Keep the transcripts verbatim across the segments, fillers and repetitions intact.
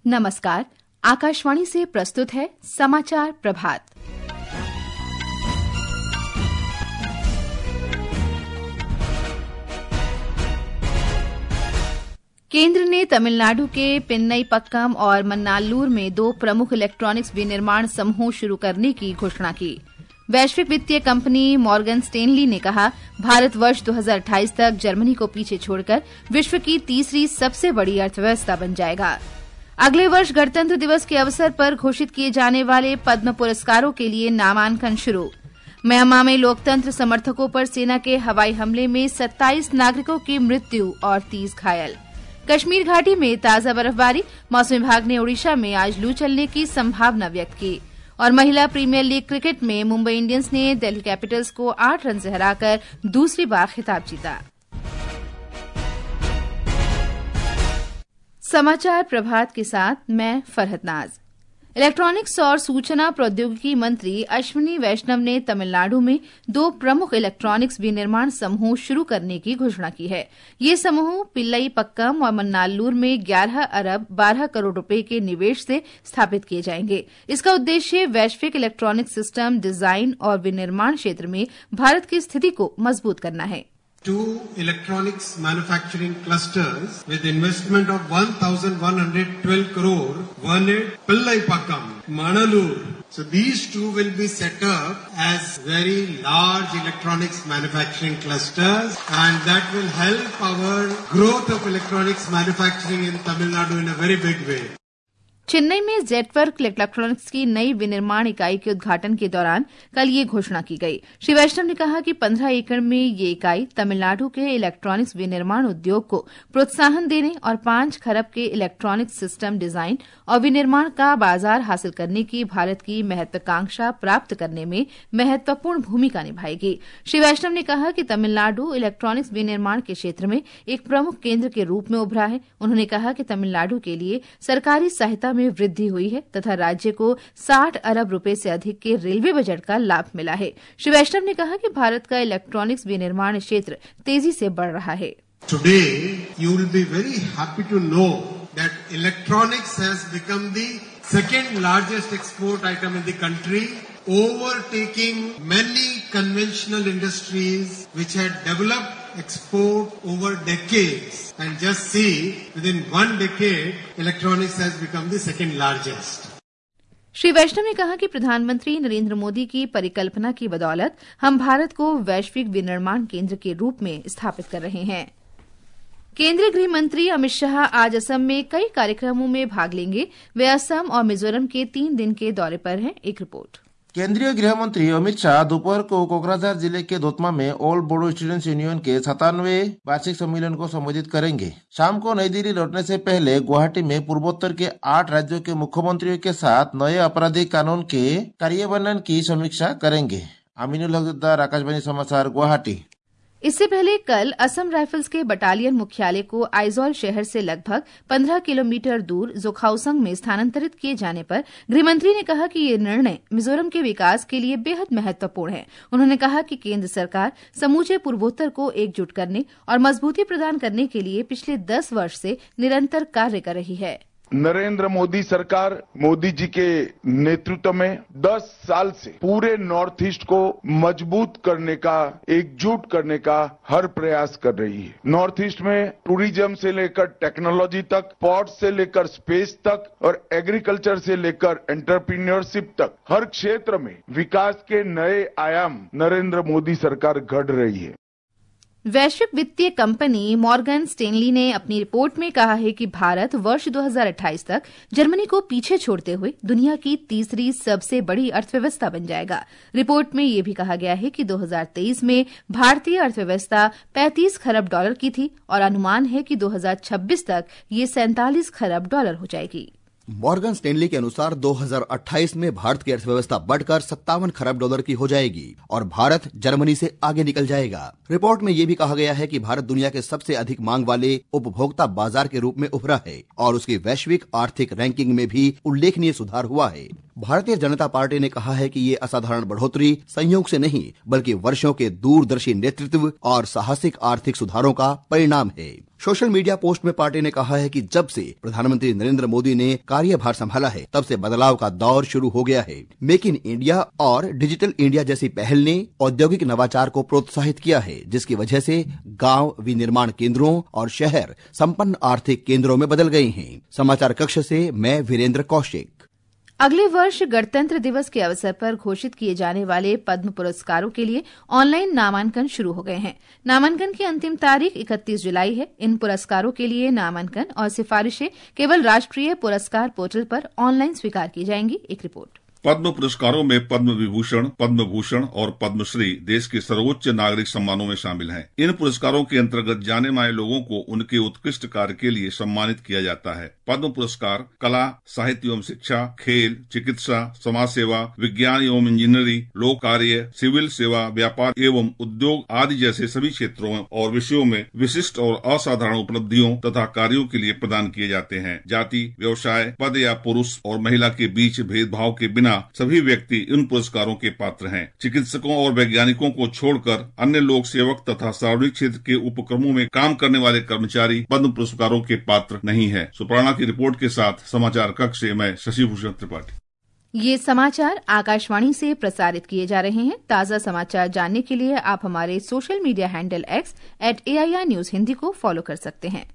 नमस्कार, आकाशवाणी से प्रस्तुत है समाचार प्रभात। केंद्र ने तमिलनाडु के पिन्नईपक्कम और मन्नालूर में दो प्रमुख इलेक्ट्रॉनिक्स विनिर्माण समूह शुरू करने की घोषणा की। वैश्विक वित्तीय कंपनी मॉर्गन स्टेनली ने कहा, भारत वर्ष दो हज़ार अट्ठाईस तक जर्मनी को पीछे छोड़कर विश्व की तीसरी सबसे बड़ी अर्थव्यवस्था बन जाएगा। अगले वर्ष गणतंत्र दिवस के अवसर पर घोषित किए जाने वाले पद्म पुरस्कारों के लिए नामांकन शुरू। म्यांमार में लोकतंत्र समर्थकों पर सेना के हवाई हमले में सत्ताईस नागरिकों की मृत्यु और तीस घायल। कश्मीर घाटी में ताजा बर्फबारी, मौसम विभाग ने ओडिशा में आज लू चलने की संभावना व्यक्त की। और महिला प्रीमियर लीग क्रिकेट में मुंबई इंडियंस ने दिल्ली कैपिटल्स को आठ रन से हराकर दूसरी बार खिताब जीता। समाचार प्रभात के साथ मैं फरहत नाज। इलेक्ट्रॉनिक्स और सूचना प्रौद्योगिकी मंत्री अश्विनी वैष्णव ने तमिलनाडु में दो प्रमुख इलेक्ट्रॉनिक्स विनिर्माण समूह शुरू करने की घोषणा की है। ये समूह पिल्लईपक्कम और मन्नालूर में ग्यारह अरब बारह करोड़ रुपए के निवेश से स्थापित किए जाएंगे। इसका उद्देश्य वैश्विक इलेक्ट्रॉनिक सिस्टम डिजाइन और विनिर्माण क्षेत्र में भारत की स्थिति को मजबूत करना है। Two electronics manufacturing clusters with investment of one thousand one hundred twelve crore, one at Pillaipakkam, Manalur. So these two will be set up as very large electronics manufacturing clusters, and that will help our growth of electronics manufacturing in Tamil Nadu in a very big way. Chennai में जेटवर्क electronics की नई विनिर्माण इकाई के उद्घाटन के दौरान कल ये घोषणा की गई। श्री वैष्णव ने कहा कि पंद्रह एकड़ में ये इकाई तमिलनाडु के इलेक्ट्रॉनिक्स विनिर्माण उद्योग को प्रोत्साहन देने और पांच खरब के इलेक्ट्रॉनिक सिस्टम डिजाइन और विनिर्माण का बाजार हासिल करने की भारत की महत्वाकांक्षा प्राप्त करने में महत्वपूर्ण भूमिका निभाएगी। श्री वैष्णव ने कहा कि तमिलनाडु इलेक्ट्रॉनिक्स विनिर्माण के क्षेत्र में एक प्रमुख केंद्र के रूप में उभरा है। उन्होंने कहा कि तमिलनाडु के लिए सरकारी सहायता में वृद्धि हुई है तथा राज्य को साठ अरब रुपए से अधिक के रेलवे बजट का लाभ मिला है। श्री वैष्णव ने कहा कि भारत का इलेक्ट्रॉनिक्स विनिर्माण क्षेत्र तेजी से बढ़ रहा है। Today you will be very happy to know that electronics has become the second largest export item in the country, overtaking many conventional industries which had developed export over decades. And just see, within one decade, electronics has become the second largest. Shri वैष्णव ने कहा कि प्रधानमंत्री नरेंद्र मोदी की परिकल्पना की बदौलत हम भारत को वैश्विक विनिर्माण केंद्र के रूप में स्थापित कर रहे हैं। केंद्रीय गृह मंत्री अमित शाह आज असम में कई कार्यक्रमों में भाग लेंगे। वे असम और मिजोरम के तीन दिन के दौरे पर हैं। एक रिपोर्ट। केंद्रीय गृह मंत्री अमित शाह दोपहर को कोकराझार जिले के दोतमा में ऑल बोडो स्टूडेंट्स यूनियन के सतानवे वार्षिक सम्मेलन को संबोधित करेंगे। शाम को नई दिल्ली लौटने से पहले गुवाहाटी में पूर्वोत्तर के आठ राज्यों के मुख्यमंत्रियों के साथ नए आपराधिक कानून के कार्यान्वयन की समीक्षा करेंगे। अमीनुल हकदार, आकाशवाणी समाचार, गुवाहाटी। इससे पहले कल असम राइफल्स के बटालियन मुख्यालय को आइजोल शहर से लगभग पंद्रह किलोमीटर दूर जोखाउसंग में स्थानांतरित किए जाने पर गृहमंत्री ने कहा कि ये निर्णय मिजोरम के विकास के लिए बेहद महत्वपूर्ण है। उन्होंने कहा कि केंद्र सरकार समूचे पूर्वोत्तर को एकजुट करने और मजबूती प्रदान करने के लिए पिछले दस वर्ष से निरंतर कार्य कर रही है। नरेंद्र मोदी सरकार मोदी जी के नेतृत्व में दस साल से पूरे नॉर्थ ईस्ट को मजबूत करने का, एकजुट करने का हर प्रयास कर रही है। नॉर्थ ईस्ट में टूरिज्म से लेकर टेक्नोलॉजी तक, पोर्ट से लेकर स्पेस तक और एग्रीकल्चर से लेकर एंटरप्रेन्योरशिप तक हर क्षेत्र में विकास के नए आयाम नरेंद्र मोदी सरकार गढ़ रही है। वैश्विक वित्तीय कंपनी मॉर्गन स्टेनली ने अपनी रिपोर्ट में कहा है कि भारत वर्ष दो हज़ार अट्ठाईस तक जर्मनी को पीछे छोड़ते हुए दुनिया की तीसरी सबसे बड़ी अर्थव्यवस्था बन जाएगा। रिपोर्ट में यह भी कहा गया है कि दो हज़ार तेईस में भारतीय अर्थव्यवस्था पैंतीस खरब डॉलर की थी और अनुमान है कि दो हज़ार छब्बीस तक ये सैंतालीस खरब डॉलर हो जाएगी। मॉर्गन स्टेनली के अनुसार दो हज़ार अट्ठाईस में भारत की अर्थव्यवस्था बढ़कर सत्तावन खरब डॉलर की हो जाएगी और भारत जर्मनी से आगे निकल जाएगा। रिपोर्ट में ये भी कहा गया है कि भारत दुनिया के सबसे अधिक मांग वाले उपभोक्ता बाजार के रूप में उभरा है और उसकी वैश्विक आर्थिक रैंकिंग में भी उल्लेखनीय सुधार हुआ है। भारतीय जनता पार्टी ने कहा है कि ये असाधारण बढ़ोतरी संयोग से नहीं बल्कि वर्षों के दूरदर्शी नेतृत्व और साहसिक आर्थिक सुधारों का परिणाम है। सोशल मीडिया पोस्ट में पार्टी ने कहा है कि जब से प्रधानमंत्री नरेंद्र मोदी ने कार्यभार संभाला है तब से बदलाव का दौर शुरू हो गया है। मेक इन इंडिया और डिजिटल इंडिया जैसी पहल ने औद्योगिक नवाचार को प्रोत्साहित किया है, जिसकी वजह से गांव विनिर्माण केंद्रों और शहर संपन्न आर्थिक केंद्रों में बदल गए हैं। समाचार कक्ष से मैं वीरेंद्र कौशिक। अगले वर्ष गणतंत्र दिवस के अवसर पर घोषित किए जाने वाले पद्म पुरस्कारों के लिए ऑनलाइन नामांकन शुरू हो गए हैं। नामांकन की अंतिम तारीख इकतीस जुलाई है। इन पुरस्कारों के लिए नामांकन और सिफारिशें केवल राष्ट्रीय पुरस्कार पोर्टल पर ऑनलाइन स्वीकार की जाएंगी। एक रिपोर्ट। पद्म पुरस्कारों में पद्म विभूषण, पद्म भूषण और पद्मश्री देश के सर्वोच्च नागरिक सम्मानों में शामिल हैं। इन पुरस्कारों के अंतर्गत जाने माने लोगों को उनके उत्कृष्ट कार्य के लिए सम्मानित किया जाता है। पद्म पुरस्कार कला, साहित्य एवं शिक्षा, खेल, चिकित्सा, समाज सेवा, विज्ञान एवं इंजीनियरिंग, लोक कार्य, सिविल सेवा, व्यापार एवं उद्योग आदि जैसे सभी क्षेत्रों और विषयों में विशिष्ट और असाधारण उपलब्धियों तथा कार्यों के लिए प्रदान किए जाते हैं। जाति, व्यवसाय, पद या पुरुष और महिला के बीच भेदभाव के बिना सभी व्यक्ति इन पुरस्कारों के पात्र हैं। चिकित्सकों और वैज्ञानिकों को छोड़कर अन्य लोक सेवक तथा सार्वजनिक क्षेत्र के उपक्रमों में काम करने वाले कर्मचारी पद्म पुरस्कारों के पात्र नहीं है। सुपर्णा की रिपोर्ट के साथ समाचार कक्ष से मैं शशिभूषण त्रिपाठी। ये समाचार आकाशवाणी से प्रसारित किए जा रहे हैं। ताजा समाचार जानने के लिए आप हमारे social media handle X at A I R news Hindi को फॉलो कर सकते हैं।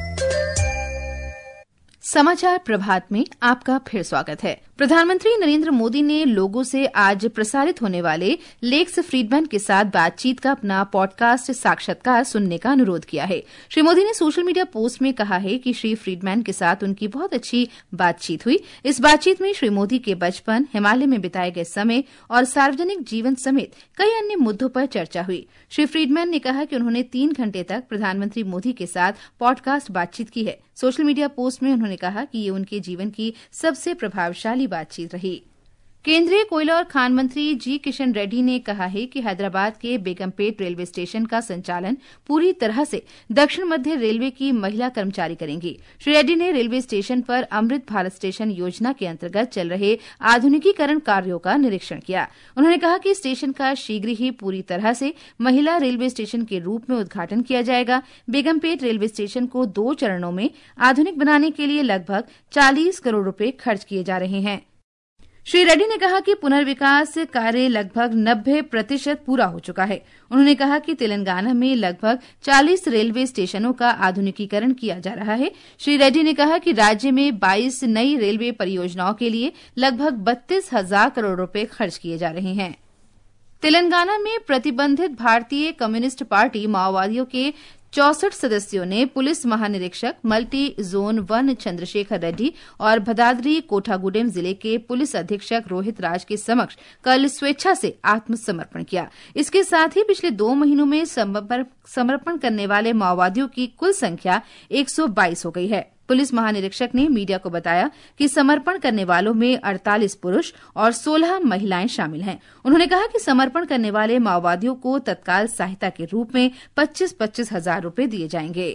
समाचार प्रभात में आपका फिर स्वागत है। प्रधानमंत्री नरेंद्र मोदी ने लोगों से आज प्रसारित होने वाले लेक्स फ्रीडमैन के साथ बातचीत का अपना पॉडकास्ट साक्षात्कार सुनने का अनुरोध किया है। श्री मोदी ने सोशल मीडिया पोस्ट में कहा है कि श्री फ्रीडमैन के साथ उनकी बहुत अच्छी बातचीत हुई। इस बातचीत में श्री मोदी के बचपन, हिमालय में बिताए गए समय और सार्वजनिक जीवन समेत कई अन्य मुद्दों पर चर्चा हुई। श्री फ्रीडमैन ने कहा कि उन्होंने तीन घंटे तक प्रधानमंत्री मोदी के साथ पॉडकास्ट बातचीत की है। सोशल मीडिया पोस्ट में उन्होंने कहा कि ये उनके जीवन की सबसे प्रभावशाली बातचीत रही। केंद्रीय कोयला और खान मंत्री जी किशन रेड्डी ने कहा है कि हैदराबाद के बेगमपेट रेलवे स्टेशन का संचालन पूरी तरह से दक्षिण मध्य रेलवे की महिला कर्मचारी करेंगी। श्री रेड्डी ने रेलवे स्टेशन पर अमृत भारत स्टेशन योजना के अंतर्गत चल रहे आधुनिकीकरण कार्यों का निरीक्षण किया। उन्होंने कहा कि स्टेशन का शीघ्र ही पूरी तरह से महिला रेलवे स्टेशन के रूप में उद्घाटन किया जाएगा। बेगमपेट रेलवे स्टेशन को दो चरणों में आधुनिक बनाने के लिए लगभग चालीस करोड़ रुपए खर्च किए जा रहे हैं। श्री रेड्डी ने कहा कि पुनर्विकास कार्य लगभग नब्बे प्रतिशत पूरा हो चुका है। उन्होंने कहा कि तेलंगाना में लगभग चालीस रेलवे स्टेशनों का आधुनिकीकरण किया जा रहा है। श्री रेड्डी ने कहा कि राज्य में बाईस नई रेलवे परियोजनाओं के लिए लगभग बत्तीस हजार करोड़ रुपए खर्च किए जा रहे हैं। तेलंगाना में प्रतिबंधित भारतीय कम्युनिस्ट पार्टी माओवादियों के चौसठ सदस्यों ने पुलिस महानिरीक्षक multi zone one Chandrashekar Reddy और भदाद्री कोठागुडेम जिले के पुलिस अधीक्षक रोहित राज के समक्ष कल स्वेच्छा से आत्मसमर्पण किया। इसके साथ ही पिछले दो महीनों में समर्पण करने वाले माओवादियों की कुल संख्या एक सौ बाईस हो गई है। पुलिस महानिरीक्षक ने मीडिया को बताया कि समर्पण करने वालों में अड़तालीस पुरुष और सोलह महिलाएं शामिल हैं। उन्होंने कहा कि समर्पण करने वाले माओवादियों को तत्काल सहायता के रूप में पच्चीस पच्चीस हजार रुपए दिए जाएंगे।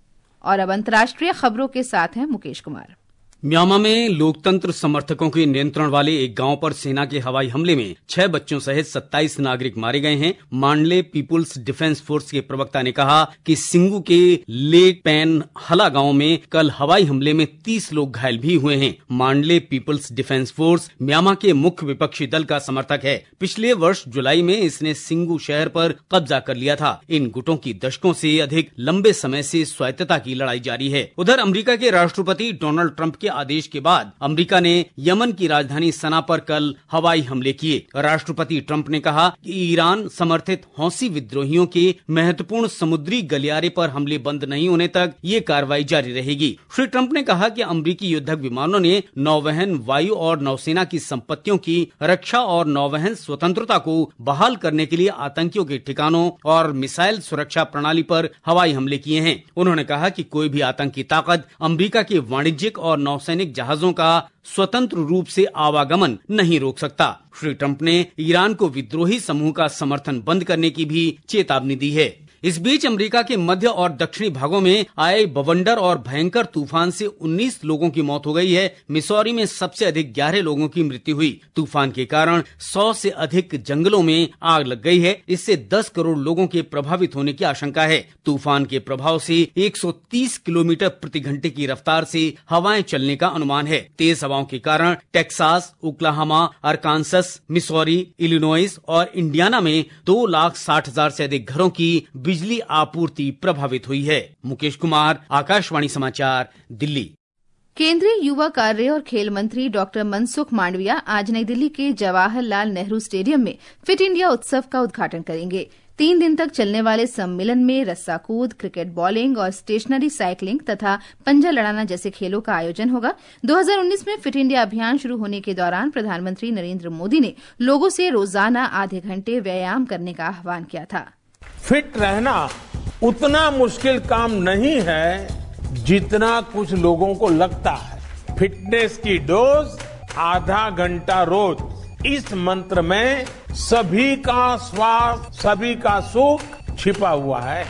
और अब अंतर्राष्ट्रीय खबरों के साथ हैं मुकेश कुमार। म्यांमा में लोकतंत्र समर्थकों के नियंत्रण वाले एक गांव पर सेना के हवाई हमले में छह बच्चों सहित सत्ताईस नागरिक मारे गए हैं। मांडले पीपुल्स डिफेंस फोर्स के प्रवक्ता ने कहा कि सिंगू के लेक पैन हला गांव में कल हवाई हमले में तीस लोग घायल भी हुए हैं। Mandalay people's defence force Myanmar के मुख्य विपक्षी दल का समर्थक है। पिछले वर्ष जुलाई में इसने सिंगू शहर पर कब्जा कर लिया था। इन गुटों की दशकों से अधिक लंबे समय से स्वायत्तता की लड़ाई जारी है। उधर अमेरिका के राष्ट्रपति डोनाल्ड ट्रंप के आदेश के बाद अमेरिका ने यमन की राजधानी सना पर कल हवाई हमले किए। राष्ट्रपति ट्रंप ने कहा कि ईरान समर्थित हौसी विद्रोहियों के महत्वपूर्ण समुद्री गलियारे पर हमले बंद नहीं होने तक ये कार्रवाई जारी रहेगी। श्री ट्रंप ने कहा कि अमेरिकी युद्धक विमानों ने नौवहन, वायु और नौसेना की संपत्तियों की रक्षा और नौवहन स्वतंत्रता को बहाल करने के लिए आतंकियों के ठिकानों और मिसाइल सुरक्षा प्रणाली पर हवाई हमले किए हैं। उन्होंने कहा कि कोई भी आतंकी ताकत अमेरिका के वाणिज्यिक और नौसैनिक जहाजों का स्वतंत्र रूप से आवागमन नहीं रोक सकता। श्री ट्रंप ने ईरान को विद्रोही समूह का समर्थन बंद करने की भी चेतावनी दी है। इस बीच अमेरिका के मध्य और दक्षिणी भागों में आए बवंडर और भयंकर तूफान से उन्नीस लोगों की मौत हो गई है। मिसौरी में सबसे अधिक ग्यारह लोगों की मृत्यु हुई। तूफान के कारण सौ से अधिक जंगलों में आग लग गई है। इससे दस करोड़ लोगों के प्रभावित होने की आशंका है। तूफान के प्रभाव से एक सौ तीस किलोमीटर प्रति घंटे की रफ्तार से हवाएं चलने का अनुमान है। तेज हवाओं के कारण Texas, Oklahoma, Arkansas, Missouri, Illinois और इंडियाना में दो लाख साठ हजार से अधिक घरों की बिजली आपूर्ति प्रभावित हुई है। मुकेश कुमार, आकाशवाणी समाचार, दिल्ली। केंद्रीय युवा कार्य और खेल मंत्री डॉक्टर मनसुख मांडविया आज नई दिल्ली के जवाहरलाल नेहरू स्टेडियम में फिट इंडिया उत्सव का उद्घाटन करेंगे। तीन दिन तक चलने वाले सम्मेलन में रस्सा कूद, क्रिकेट बॉलिंग और स्टेशनरी साइकिलिंग तथा पंजा लड़ाना जैसे खेलों का आयोजन होगा। दो हज़ार उन्नीस में फिट इंडिया अभियान शुरू होने के दौरान प्रधानमंत्री नरेंद्र मोदी ने लोगों से रोजाना आधे घंटे व्यायाम करने का आह्वान किया था। फिट रहना उतना मुश्किल काम नहीं है जितना कुछ लोगों को लगता है। फिटनेस की डोज आधा घंटा रोज। इस मंत्र में सभी का स्वास्थ्य, सभी का सुख छिपा हुआ है।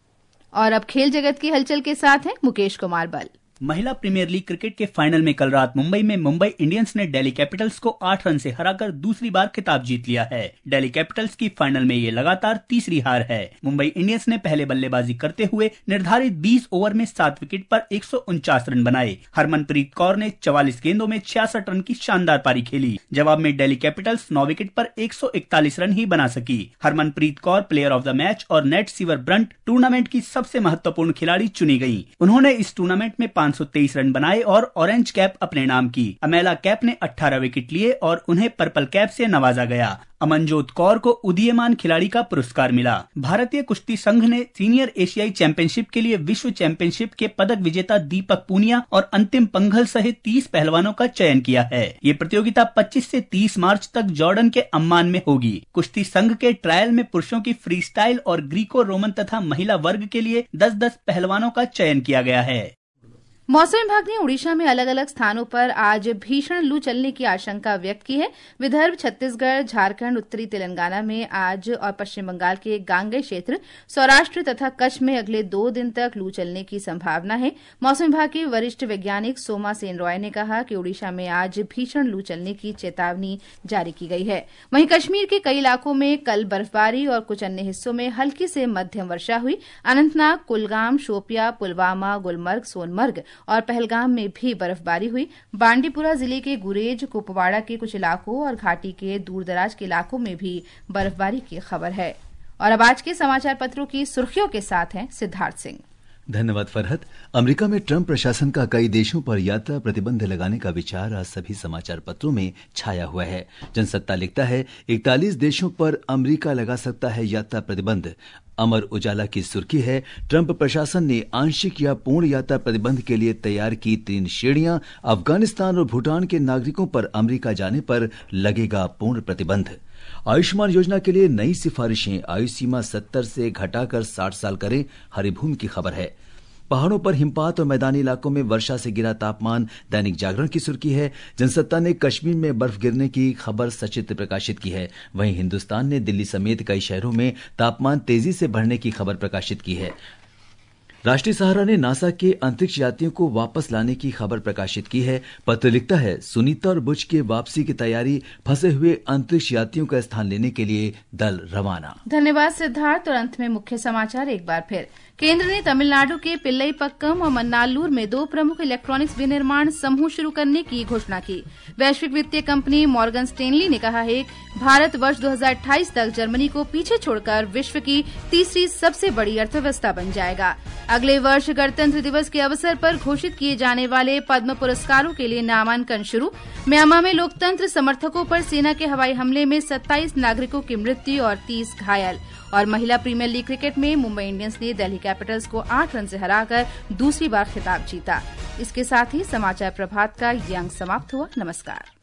और अब खेल जगत की हलचल के साथ हैं मुकेश कुमार बल। महिला प्रीमियर लीग क्रिकेट के फाइनल में कल रात मुंबई में मुंबई इंडियंस ने दिल्ली कैपिटल्स को आठ रन से हराकर दूसरी बार खिताब जीत लिया है। दिल्ली कैपिटल्स की फाइनल में ये लगातार तीसरी हार है। मुंबई इंडियंस ने पहले बल्लेबाजी करते हुए निर्धारित बीस ओवर में सात विकेट पर एक सौ उनचास रन बनाए। हरमनप्रीत कौर ने चवालीस गेंदों में छियासठ रन की शानदार पारी खेली। जवाब में दिल्ली कैपिटल्स नौ विकेट पर एक सौ इकतालीस रन ही बना सकी। Harmanpreet Kaur player of the match और नेट सीवर ब्रंट टूर्नामेंट की सबसे महत्वपूर्ण खिलाड़ी चुनी गयी। उन्होंने इस टूर्नामेंट में पाँच सौ तेईस रन बनाए और ऑरेंज कैप अपने नाम की। अमेला कैप ने अठारह विकेट लिए और उन्हें पर्पल कैप से नवाजा गया। अमनजोत कौर को उदीयमान खिलाड़ी का पुरस्कार मिला। भारतीय कुश्ती संघ ने सीनियर एशियाई चैंपियनशिप के लिए विश्व चैंपियनशिप के पदक विजेता दीपक पूनिया और अंतिम पंघल सहित तीस पहलवानों का चयन किया है। ये प्रतियोगिता पच्चीस से तीस मार्च तक जॉर्डन के अम्मान में होगी। कुश्ती संघ के ट्रायल में पुरुषों की फ्री स्टाइल और ग्रीको रोमन तथा महिला वर्ग के लिए दस दस पहलवानों का चयन किया गया है। मौसम विभाग ने उड़ीसा में अलग अलग स्थानों पर आज भीषण लू चलने की आशंका व्यक्त की है। विदर्भ, छत्तीसगढ़, झारखंड, उत्तरी तेलंगाना में आज और पश्चिम बंगाल के गांगेय क्षेत्र, सौराष्ट्र तथा कच्छ में अगले दो दिन तक लू चलने की संभावना है। मौसम विभाग के वरिष्ठ वैज्ञानिक सोमा सेन रॉय ने कहा कि ओडिशा में आज भीषण लू चलने की चेतावनी जारी की गई है। वहीं कश्मीर के कई इलाकों में कल बर्फबारी और कुछ अन्य हिस्सों में हल्की से मध्यम वर्षा हुई। अनंतनाग, कुलगाम, शोपिया, पुलवामा, गुलमर्ग, सोनमर्ग और पहलगाम में भी बर्फबारी हुई। बांडीपुरा जिले के गुरेज, कुपवाड़ा के कुछ इलाकों और घाटी के दूरदराज के इलाकों में भी बर्फबारी की खबर है। और अब आज के समाचार पत्रों की सुर्खियों के साथ हैं सिद्धार्थ सिंह। धन्यवाद फरहत। अमेरिका में ट्रंप प्रशासन का कई देशों पर यात्रा प्रतिबंध लगाने का विचार आज सभी समाचार पत्रों में छाया हुआ है। जनसत्ता लिखता है इकतालीस देशों पर अमेरिका लगा सकता है यात्रा प्रतिबंध। अमर उजाला की सुर्खी है ट्रंप प्रशासन ने आंशिक या पूर्ण यात्रा प्रतिबंध के लिए तैयार की तीन श्रेणियां। अफगानिस्तान और भूटान के नागरिकों पर अमेरिका जाने पर लगेगा पूर्ण प्रतिबंध। आयुष्मान योजना के लिए नई सिफारिशें, आयु सीमा सत्तर से घटाकर साठ साल करें, हरिभूमि की खबर है। पहाड़ों पर हिमपात और मैदानी इलाकों में वर्षा से गिरा तापमान, दैनिक जागरण की सुर्खी है। जनसत्ता ने कश्मीर में बर्फ गिरने की खबर सचित्र प्रकाशित की है। वहीं हिंदुस्तान ने दिल्ली समेत कई शहरों में तापमान तेजी से बढ़ने की खबर प्रकाशित की है। राष्ट्रीय सहारा ने नासा के अंतरिक्ष यात्रियों को वापस लाने की खबर प्रकाशित की है। पत्र लिखता है सुनीता और बुच के वापसी की तैयारी, फंसे हुए अंतरिक्ष यात्रियों का स्थान लेने के लिए दल रवाना। धन्यवाद सिद्धार्थ। और अंत में मुख्य समाचार एक बार फिर। केंद्र ने तमिलनाडु के पिल्लईपक्कम और मन्नालूर में दो प्रमुख इलेक्ट्रॉनिक्स विनिर्माण समूह शुरू करने की घोषणा की। वैश्विक वित्तीय कंपनी मॉर्गन स्टेनली ने कहा है भारत वर्ष दो हज़ार अट्ठाईस तक जर्मनी को पीछे छोड़कर विश्व की तीसरी सबसे बड़ी अर्थव्यवस्था बन जाएगा। अगले वर्ष गणतंत्र दिवस के अवसर पर घोषित किए जाने वाले पद्म पुरस्कारों के लिए नामांकन शुरू। म्यांमार में लोकतंत्र समर्थकों पर सेना के हवाई हमले में सत्ताईस नागरिकों की मृत्यु और तीस घायल। और महिला प्रीमियर लीग क्रिकेट में मुंबई इंडियंस ने दिल्ली कैपिटल्स को आठ रन से हराकर दूसरी बार खिताब जीता। इसके साथ ही समाचार प्रभात का ये अंक समाप्त हुआ। नमस्कार।